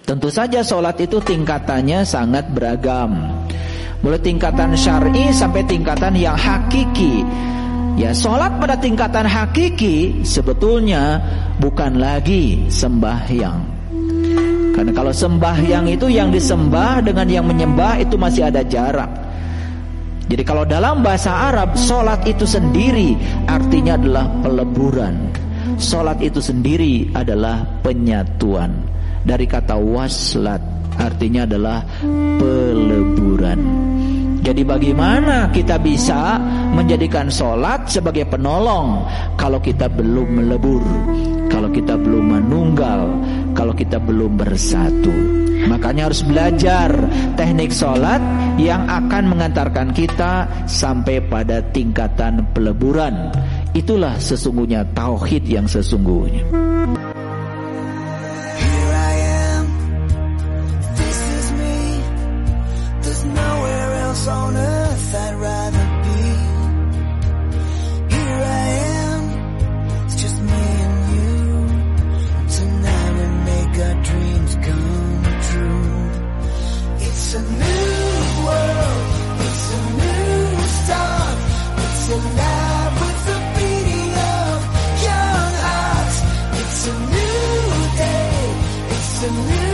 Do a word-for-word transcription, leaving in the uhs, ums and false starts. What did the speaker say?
Tentu saja sholat itu tingkatannya sangat beragam, mulai tingkatan syar'i sampai tingkatan yang hakiki. Ya, sholat pada tingkatan hakiki sebetulnya bukan lagi sembahyang. Karena kalau sembahyang itu yang disembah dengan yang menyembah itu masih ada jarak. Jadi kalau dalam bahasa Arab, sholat itu sendiri artinya adalah peleburan. Sholat itu sendiri adalah penyatuan. Dari kata waslat artinya adalah peleburan. Jadi bagaimana kita bisa menjadikan sholat sebagai penolong kalau kita belum melebur, kalau kita belum menunggal, kalau kita belum bersatu. Makanya harus belajar teknik sholat yang akan mengantarkan kita sampai pada tingkatan peleburan. Itulah sesungguhnya tauhid yang sesungguhnya. On earth I'd rather be. Here I am, it's just me and you. Tonight we make our dreams come true. It's a new world, it's a new start. It's alive with the beating of young hearts. It's a new day, it's a new